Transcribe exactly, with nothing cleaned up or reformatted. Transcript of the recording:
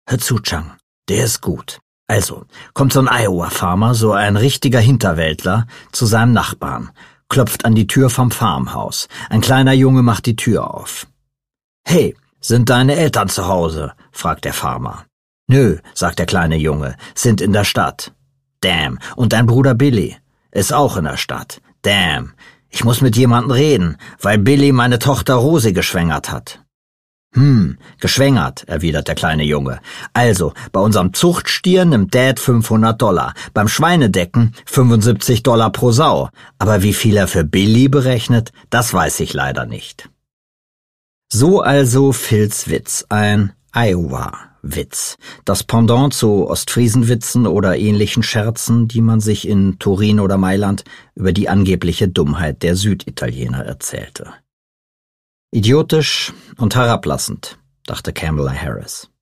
Hör zu, Chang, der ist gut. Also, kommt so ein Iowa-Farmer, so ein richtiger Hinterwäldler, zu seinem Nachbarn, klopft an die Tür vom Farmhaus. Ein kleiner Junge macht die Tür auf. »Hey, sind deine Eltern zu Hause?« fragt der Farmer. »Nö«, sagt der kleine Junge, »sind in der Stadt.« »Damn, und dein Bruder Billy?« »Ist auch in der Stadt.« »Damn, ich muss mit jemandem reden, weil Billy meine Tochter Rosi geschwängert hat.« »Hm, geschwängert«, erwidert der kleine Junge. »Also, bei unserem Zuchtstier nimmt Dad fünfhundert Dollar, beim Schweinedecken fünfundsiebzig Dollar pro Sau. Aber wie viel er für Billy berechnet, das weiß ich leider nicht.« So also Phils Witz, ein Iowa-Witz. Das Pendant zu Ostfriesenwitzen oder ähnlichen Scherzen, die man sich in Turin oder Mailand über die angebliche Dummheit der Süditaliener erzählte. Idiotisch und herablassend, dachte Kamala Harris.